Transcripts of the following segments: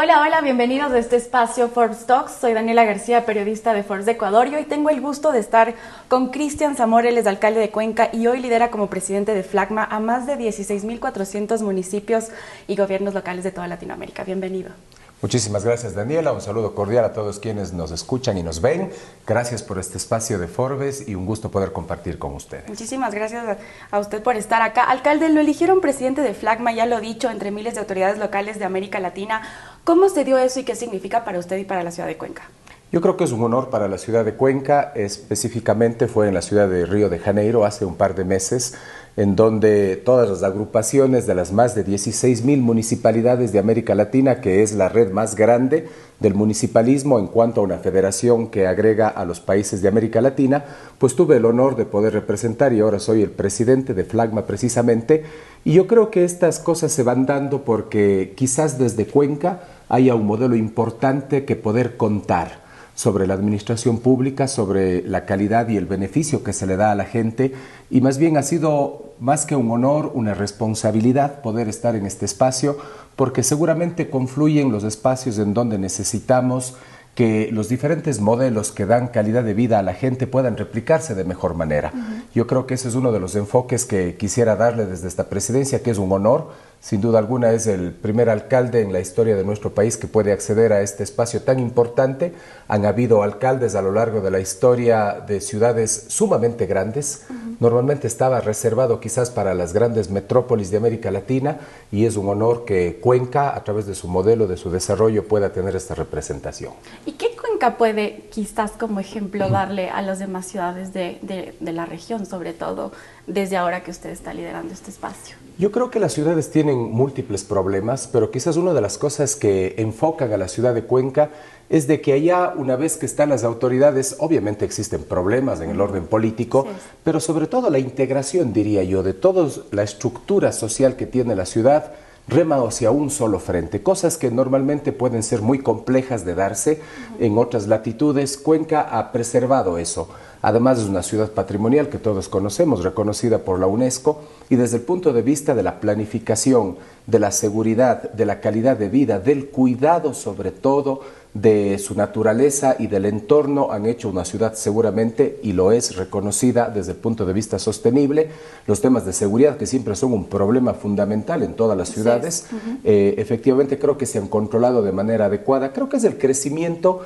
Hola, hola, bienvenidos a este espacio Forbes Talks. Soy Daniela García, periodista de Forbes de Ecuador, y hoy tengo el gusto de estar con Cristian Zamora, él es alcalde de Cuenca y hoy lidera como presidente de FLAGMA a más de 16.400 municipios y gobiernos locales de toda Latinoamérica. Bienvenido. Muchísimas gracias, Daniela. Un saludo cordial a todos quienes nos escuchan y nos ven. Gracias por este espacio de Forbes y un gusto poder compartir con ustedes. Muchísimas gracias a usted por estar acá. Alcalde, lo eligieron presidente de FLAGMA, ya lo he dicho, entre miles de autoridades locales de América Latina. ¿Cómo se dio eso y qué significa para usted y para la ciudad de Cuenca? Yo creo que es un honor para la ciudad de Cuenca, específicamente fue en la ciudad de Río de Janeiro hace un par de meses, en donde todas las agrupaciones de las más de 16.000 municipalidades de América Latina, que es la red más grande del municipalismo en cuanto a una federación que agrega a los países de América Latina, pues tuve el honor de poder representar y ahora soy el presidente de FLAGMA precisamente. Y yo creo que estas cosas se van dando porque quizás desde Cuenca haya un modelo importante que poder contar sobre la administración pública, sobre la calidad y el beneficio que se le da a la gente, y más bien ha sido más que un honor, una responsabilidad poder estar en este espacio, porque seguramente confluyen los espacios en donde necesitamos que los diferentes modelos que dan calidad de vida a la gente puedan replicarse de mejor manera. Yo creo que ese es uno de los enfoques que quisiera darle desde esta presidencia, que es un honor. Sin duda alguna es el primer alcalde en la historia de nuestro país que puede acceder a este espacio tan importante. Han habido alcaldes a lo largo de la historia de ciudades sumamente grandes. Normalmente estaba reservado quizás para las grandes metrópolis de América Latina y es un honor que Cuenca, a través de su modelo, de su desarrollo, pueda tener esta representación. ¿Y qué Cuenca puede quizás como ejemplo darle a las demás ciudades de la región, sobre todo desde ahora que usted está liderando este espacio? Yo creo que las ciudades tienen múltiples problemas, pero quizás una de las cosas que enfocan a la ciudad de Cuenca es de que allá, una vez que están las autoridades, obviamente existen problemas en el orden político, sí, pero sobre todo la integración, diría yo, de toda la estructura social que tiene la ciudad, rema hacia un solo frente, cosas que normalmente pueden ser muy complejas de darse en otras latitudes. Cuenca ha preservado eso. Además es una ciudad patrimonial que todos conocemos, reconocida por la UNESCO, y desde el punto de vista de la planificación, de la seguridad, de la calidad de vida, del cuidado sobre todo de su naturaleza y del entorno, han hecho una ciudad seguramente, y lo es, reconocida desde el punto de vista sostenible. Los temas de seguridad, que siempre son un problema fundamental en todas las ciudades, efectivamente creo que se han controlado de manera adecuada. Creo que es el crecimiento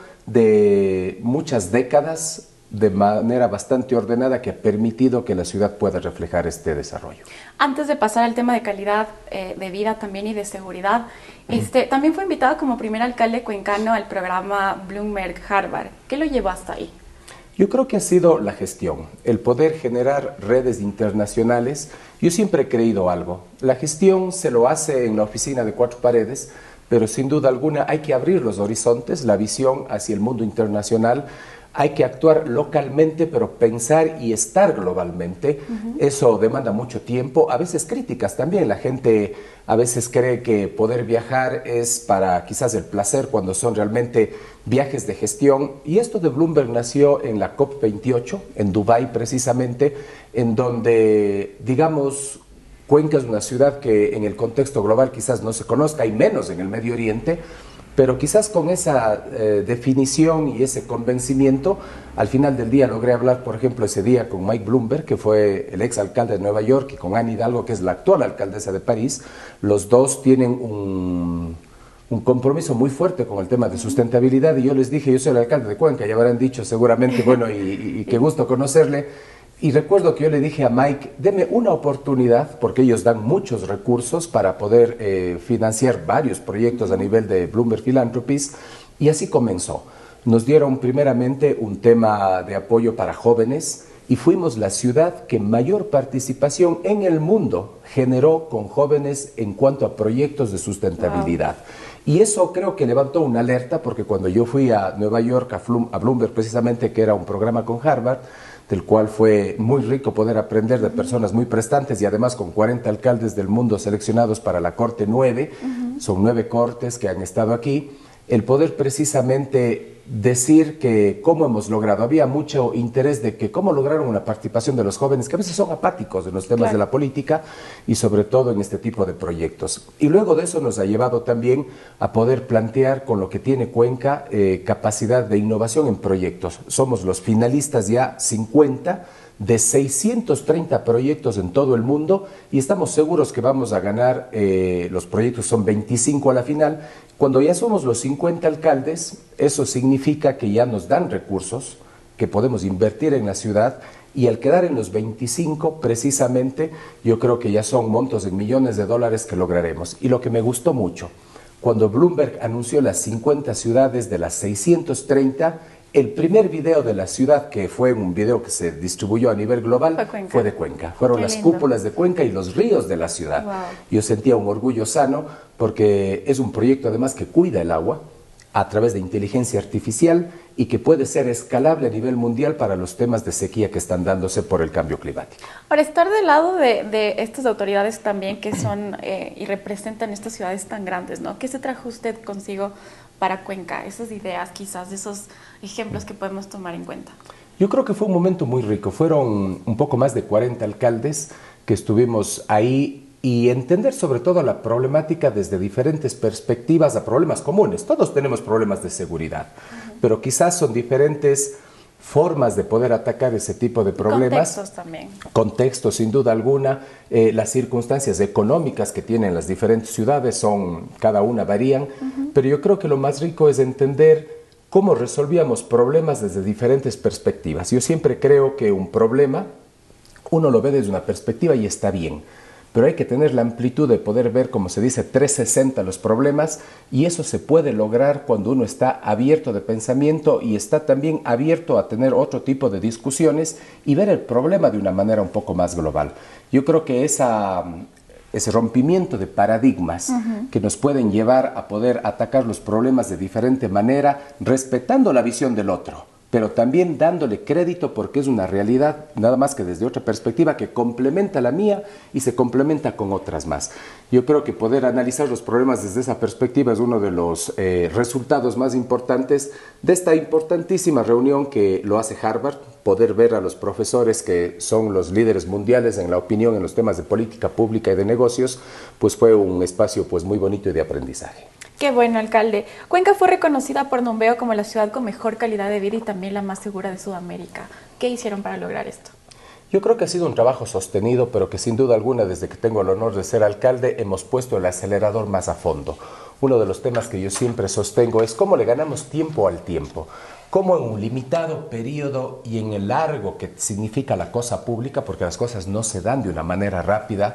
de muchas décadas de manera bastante ordenada que ha permitido que la ciudad pueda reflejar este desarrollo. Antes de pasar al tema de calidad de vida también y de seguridad, también fue invitado como primer alcalde cuencano al programa Bloomberg Harvard. ¿Qué lo llevó hasta ahí? Yo creo que ha sido la gestión, el poder generar redes internacionales. Yo siempre he creído algo, la gestión se lo hace en la oficina de cuatro paredes, pero sin duda alguna hay que abrir los horizontes, la visión hacia el mundo internacional. Hay que actuar localmente, pero pensar y estar globalmente. Eso demanda mucho tiempo, a veces críticas también. La gente a veces cree que poder viajar es para quizás el placer, cuando son realmente viajes de gestión. Y esto de Bloomberg nació en la COP28, en Dubái precisamente, en donde, digamos, Cuenca es una ciudad que en el contexto global quizás no se conozca, y menos en el Medio Oriente, pero quizás con esa definición y ese convencimiento, al final del día logré hablar, por ejemplo, ese día con Mike Bloomberg, que fue el exalcalde de Nueva York, y con Anne Hidalgo, que es la actual alcaldesa de París. Los dos tienen un compromiso muy fuerte con el tema de sustentabilidad, y yo les dije, yo soy el alcalde de Cuenca, ya habrán dicho seguramente, bueno, y qué gusto conocerle. Y recuerdo que yo le dije a Mike, deme una oportunidad, porque ellos dan muchos recursos para poder financiar varios proyectos a nivel de Bloomberg Philanthropies, y así comenzó. Nos dieron primeramente un tema de apoyo para jóvenes, y fuimos la ciudad que mayor participación en el mundo generó con jóvenes en cuanto a proyectos de sustentabilidad. Wow. Y eso creo que levantó una alerta, porque cuando yo fui a Nueva York, a Bloomberg precisamente, que era un programa con Harvard, del cual fue muy rico poder aprender de personas muy prestantes, y además con 40 alcaldes del mundo seleccionados para la Corte 9, son 9 cortes que han estado aquí, el poder precisamente decir que cómo hemos logrado, había mucho interés de que cómo lograron una participación de los jóvenes, que a veces son apáticos en los temas de la política y sobre todo en este tipo de proyectos. Y luego de eso nos ha llevado también a poder plantear con lo que tiene Cuenca capacidad de innovación en proyectos. Somos los finalistas ya 50 de 630 proyectos en todo el mundo y estamos seguros que vamos a ganar, los proyectos son 25 a la final. Cuando ya somos los 50 alcaldes, eso significa que ya nos dan recursos que podemos invertir en la ciudad y al quedar en los 25, precisamente, yo creo que ya son montos en millones de dólares que lograremos. Y lo que me gustó mucho, cuando Bloomberg anunció las 50 ciudades de las 630, el primer video de la ciudad, que fue un video que se distribuyó a nivel global, fue de Cuenca. Fueron las cúpulas de Cuenca y los ríos de la ciudad. Wow. Yo sentía un orgullo sano porque es un proyecto además que cuida el agua a través de inteligencia artificial y que puede ser escalable a nivel mundial para los temas de sequía que están dándose por el cambio climático. Ahora, estar del lado de estas autoridades también que son y representan estas ciudades tan grandes, ¿no? ¿Qué se trajo usted consigo para Cuenca? Esas ideas, quizás, esos ejemplos que podemos tomar en cuenta. Yo creo que fue un momento muy rico. Fueron un poco más de 40 alcaldes que estuvimos ahí y entender sobre todo la problemática desde diferentes perspectivas a problemas comunes. Todos tenemos problemas de seguridad, pero quizás son diferentes formas de poder atacar ese tipo de problemas. Contextos también. Contextos, sin duda alguna. Las circunstancias económicas que tienen las diferentes ciudades son, cada una varían, pero yo creo que lo más rico es entender cómo resolvíamos problemas desde diferentes perspectivas. Yo siempre creo que un problema, uno lo ve desde una perspectiva y está bien, pero hay que tener la amplitud de poder ver, como se dice, 360 los problemas, y eso se puede lograr cuando uno está abierto de pensamiento y está también abierto a tener otro tipo de discusiones y ver el problema de una manera un poco más global. Yo creo que ese rompimiento de paradigmas que nos pueden llevar a poder atacar los problemas de diferente manera, respetando la visión del otro, pero también dándole crédito porque es una realidad, nada más que desde otra perspectiva que complementa la mía y se complementa con otras más. Yo creo que poder analizar los problemas desde esa perspectiva es uno de los resultados más importantes de esta importantísima reunión que lo hace Harvard. Poder ver a los profesores que son los líderes mundiales en la opinión en los temas de política pública y de negocios, pues fue un espacio pues muy bonito y de aprendizaje. Qué bueno, alcalde. Cuenca fue reconocida por Numbeo como la ciudad con mejor calidad de vida y también la más segura de Sudamérica. ¿Qué hicieron para lograr esto? Yo creo que ha sido un trabajo sostenido, pero que sin duda alguna, desde que tengo el honor de ser alcalde, hemos puesto el acelerador más a fondo. Uno de los temas que yo siempre sostengo es cómo le ganamos tiempo al tiempo. Cómo en un limitado periodo y en el largo que significa la cosa pública, porque las cosas no se dan de una manera rápida,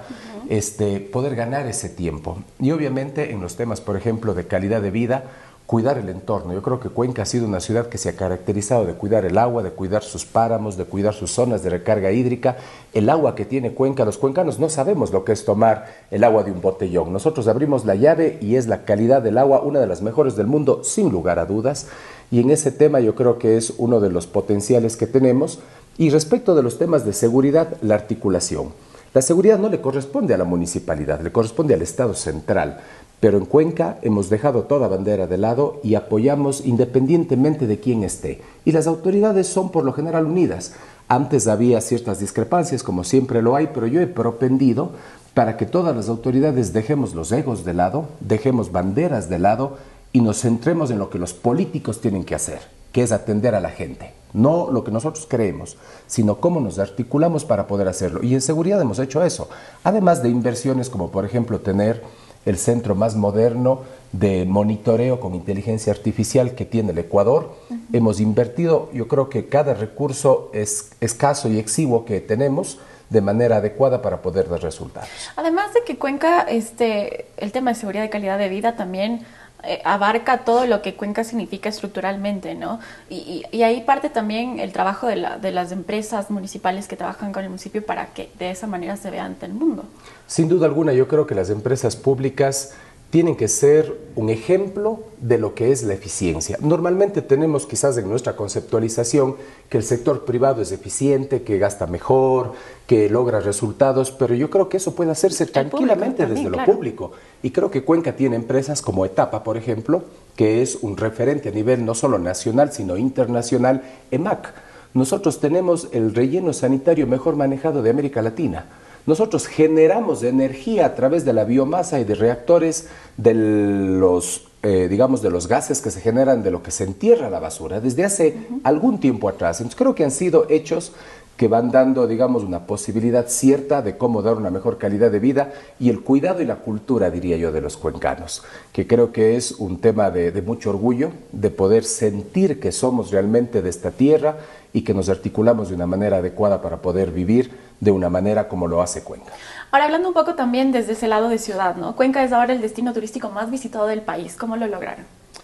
poder ganar ese tiempo. Y obviamente en los temas, por ejemplo, de calidad de vida, cuidar el entorno. Yo creo que Cuenca ha sido una ciudad que se ha caracterizado de cuidar el agua, de cuidar sus páramos, de cuidar sus zonas de recarga hídrica. El agua que tiene Cuenca, los cuencanos no sabemos lo que es tomar el agua de un botellón. Nosotros abrimos la llave y es la calidad del agua, una de las mejores del mundo, sin lugar a dudas. Y en ese tema yo creo que es uno de los potenciales que tenemos. Y respecto de los temas de seguridad, la articulación. La seguridad no le corresponde a la municipalidad, le corresponde al Estado central. Pero en Cuenca hemos dejado toda bandera de lado y apoyamos independientemente de quién esté. Y las autoridades son por lo general unidas. Antes había ciertas discrepancias, como siempre lo hay, pero yo he propendido para que todas las autoridades dejemos los egos de lado, dejemos banderas de lado y nos centremos en lo que los políticos tienen que hacer, que es atender a la gente. No lo que nosotros creemos, sino cómo nos articulamos para poder hacerlo. Y en seguridad hemos hecho eso. Además de inversiones como, por ejemplo, tener el centro más moderno de monitoreo con inteligencia artificial que tiene el Ecuador. Hemos invertido, yo creo que cada recurso escaso y exiguo que tenemos de manera adecuada para poder dar resultados. Además de que Cuenca, el tema de seguridad y calidad de vida también abarca todo lo que Cuenca significa estructuralmente, ¿no? Y ahí parte también el trabajo de las empresas municipales que trabajan con el municipio para que de esa manera se vea ante el mundo. Sin duda alguna, yo creo que las empresas públicas tienen que ser un ejemplo de lo que es la eficiencia. Normalmente tenemos quizás en nuestra conceptualización que el sector privado es eficiente, que gasta mejor, que logra resultados, pero yo creo que eso puede hacerse tranquilamente también, desde lo público. Y creo que Cuenca tiene empresas como Etapa, por ejemplo, que es un referente a nivel no solo nacional, sino internacional, EMAC. Nosotros tenemos el relleno sanitario mejor manejado de América Latina. Nosotros generamos energía a través de la biomasa y de reactores de los, digamos, de los gases que se generan de lo que se entierra la basura desde hace algún tiempo atrás. Entonces creo que han sido hechos que van dando, digamos, una posibilidad cierta de cómo dar una mejor calidad de vida y el cuidado y la cultura, diría yo, de los cuencanos, que creo que es un tema de mucho orgullo, de poder sentir que somos realmente de esta tierra y que nos articulamos de una manera adecuada para poder vivir de una manera como lo hace Cuenca. Ahora, hablando un poco también desde ese lado de ciudad, ¿no? Cuenca es ahora el destino turístico más visitado del país. ¿Cómo lo lograron?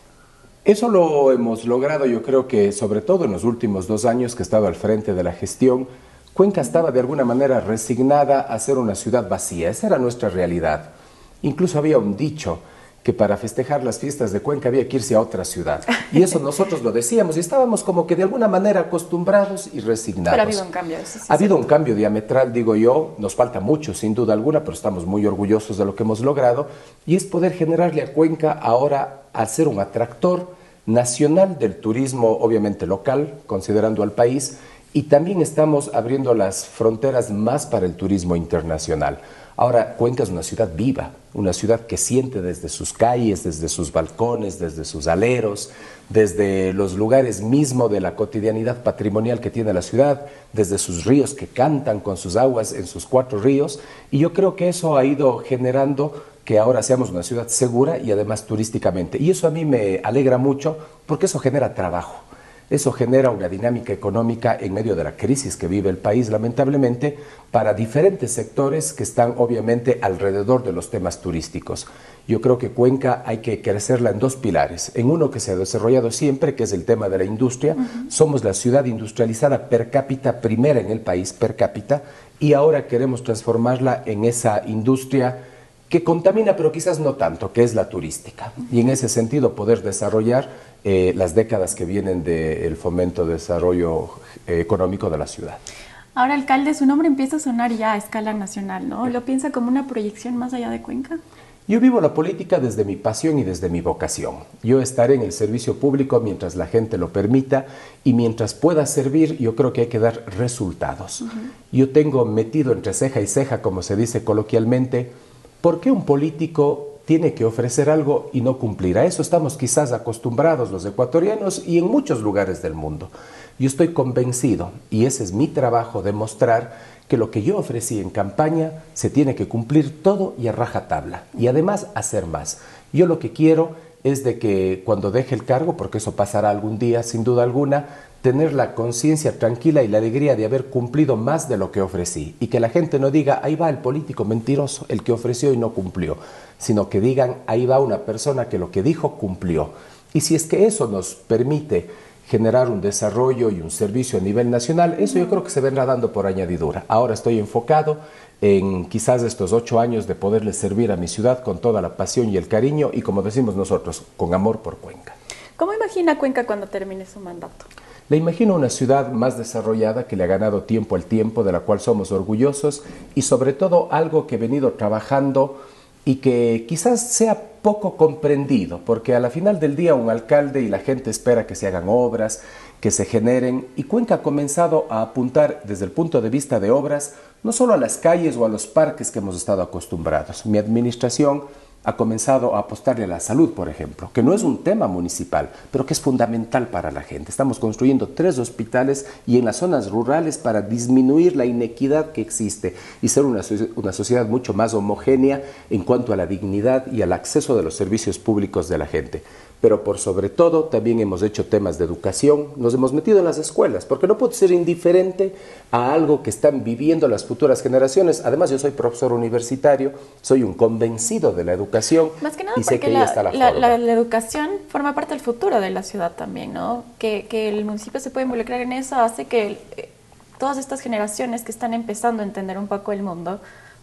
Eso lo hemos logrado, yo creo que sobre todo en los últimos 2 años que he estado al frente de la gestión. Cuenca estaba de alguna manera resignada a ser una ciudad vacía, esa era nuestra realidad. Incluso había un dicho que para festejar las fiestas de Cuenca había que irse a otra ciudad. Y eso nosotros lo decíamos y estábamos como que de alguna manera acostumbrados y resignados. Pero ha habido un cambio. Eso sí, ha habido un cambio diametral, digo yo, nos falta mucho sin duda alguna, pero estamos muy orgullosos de lo que hemos logrado, y es poder generarle a Cuenca ahora a ser un atractor nacional del turismo, obviamente local, considerando al país, y también estamos abriendo las fronteras más para el turismo internacional. Ahora, Cuenca es una ciudad viva, una ciudad que siente desde sus calles, desde sus balcones, desde sus aleros, desde los lugares mismos de la cotidianidad patrimonial que tiene la ciudad, desde sus ríos que cantan con sus aguas en sus 4 ríos, y yo creo que eso ha ido generando que ahora seamos una ciudad segura y además turísticamente. Y eso a mí me alegra mucho porque eso genera trabajo. Eso genera una dinámica económica en medio de la crisis que vive el país, lamentablemente, para diferentes sectores que están obviamente alrededor de los temas turísticos. Yo creo que Cuenca hay que crecerla en 2 pilares. En uno que se ha desarrollado siempre, que es el tema de la industria. Somos la ciudad industrializada per cápita, primera en el país per cápita, y ahora queremos transformarla en esa industria que contamina, pero quizás no tanto, que es la turística. Y en ese sentido poder desarrollar las décadas que vienen del fomento de desarrollo económico de la ciudad. Ahora, alcalde, su nombre empieza a sonar ya a escala nacional, ¿no? ¿Lo piensa como una proyección más allá de Cuenca? Yo vivo la política desde mi pasión y desde mi vocación. Yo estaré en el servicio público mientras la gente lo permita y mientras pueda servir, yo creo que hay que dar resultados. Yo tengo metido entre ceja y ceja, como se dice coloquialmente, ¿por qué un político tiene que ofrecer algo y no cumplir? A eso estamos quizás acostumbrados los ecuatorianos y en muchos lugares del mundo. Yo estoy convencido, y ese es mi trabajo, demostrar que lo que yo ofrecí en campaña se tiene que cumplir todo y a rajatabla, y además hacer más. Yo lo que quiero es de que cuando deje el cargo, porque eso pasará algún día sin duda alguna, tener la conciencia tranquila y la alegría de haber cumplido más de lo que ofrecí, y que la gente no diga, ahí va el político mentiroso, el que ofreció y no cumplió, sino que digan, ahí va una persona que lo que dijo cumplió. Y si es que eso nos permite generar un desarrollo y un servicio a nivel nacional, eso yo creo que se vendrá dando por añadidura. Ahora estoy enfocado en quizás estos 8 años de poderle servir a mi ciudad con toda la pasión y el cariño, y como decimos nosotros, con amor por Cuenca. ¿Cómo imagina Cuenca cuando termine su mandato? Le imagino una ciudad más desarrollada que le ha ganado tiempo al tiempo, de la cual somos orgullosos, y sobre todo algo que he venido trabajando y que quizás sea poco comprendido, porque a la final del día un alcalde y la gente espera que se hagan obras, que se generen, y Cuenca ha comenzado a apuntar desde el punto de vista de obras, no solo a las calles o a los parques que hemos estado acostumbrados. Mi administración ha comenzado a apostarle a la salud, por ejemplo, que no es un tema municipal, pero que es fundamental para la gente. Estamos construyendo 3 hospitales y en las zonas rurales para disminuir la inequidad que existe y ser una sociedad mucho más homogénea en cuanto a la dignidad y al acceso de los servicios públicos de la gente. Pero por sobre todo también hemos hecho temas de educación, nos hemos metido en las escuelas, porque no puedo ser indiferente a algo que están viviendo las futuras generaciones. Además, yo soy profesor universitario, soy un convencido de la educación. Más que nada y sé porque que ahí está la educación forma parte del futuro de la ciudad también, ¿no? Que el municipio se pueda involucrar en eso hace que todas estas generaciones que están empezando a entender un poco el mundo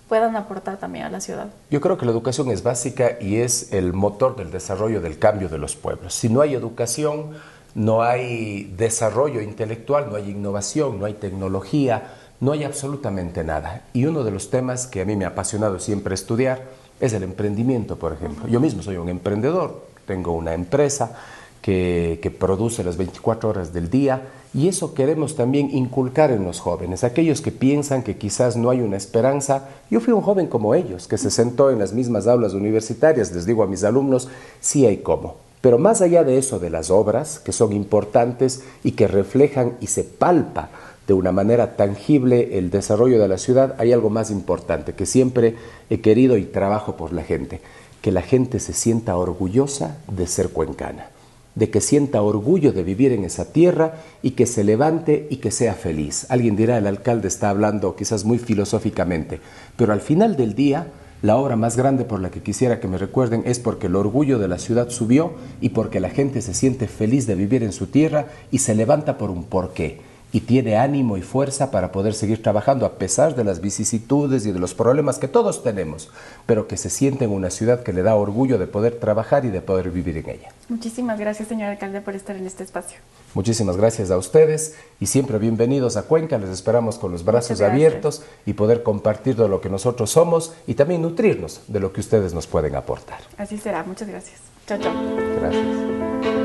puedan aportar también a la ciudad? Yo creo que la educación es básica y es el motor del desarrollo del cambio de los pueblos. Si no hay educación, no hay desarrollo intelectual, no hay innovación, no hay tecnología, no hay absolutamente nada. Y uno de los temas que a mí me ha apasionado siempre estudiar es el emprendimiento, por ejemplo. Yo mismo soy un emprendedor, tengo una empresa que produce las 24 horas del día, y eso queremos también inculcar en los jóvenes, aquellos que piensan que quizás no hay una esperanza. Yo fui un joven como ellos, que se sentó en las mismas aulas universitarias. Les digo a mis alumnos, sí hay cómo. Pero más allá de eso, de las obras, que son importantes y que reflejan y se palpa de una manera tangible el desarrollo de la ciudad, hay algo más importante que siempre he querido y trabajo por la gente: que la gente se sienta orgullosa de ser cuencana, de que sienta orgullo de vivir en esa tierra y que se levante y que sea feliz. Alguien dirá, el alcalde está hablando quizás muy filosóficamente, pero al final del día, la obra más grande por la que quisiera que me recuerden es porque el orgullo de la ciudad subió y porque la gente se siente feliz de vivir en su tierra y se levanta por un porqué y tiene ánimo y fuerza para poder seguir trabajando a pesar de las vicisitudes y de los problemas que todos tenemos, pero que se siente en una ciudad que le da orgullo de poder trabajar y de poder vivir en ella. Muchísimas gracias, señor alcalde, por estar en este espacio. Muchísimas gracias a ustedes y siempre bienvenidos a Cuenca. Les esperamos con los brazos abiertos y poder compartir de lo que nosotros somos y también nutrirnos de lo que ustedes nos pueden aportar. Así será. Muchas gracias. Chao, chao. Gracias.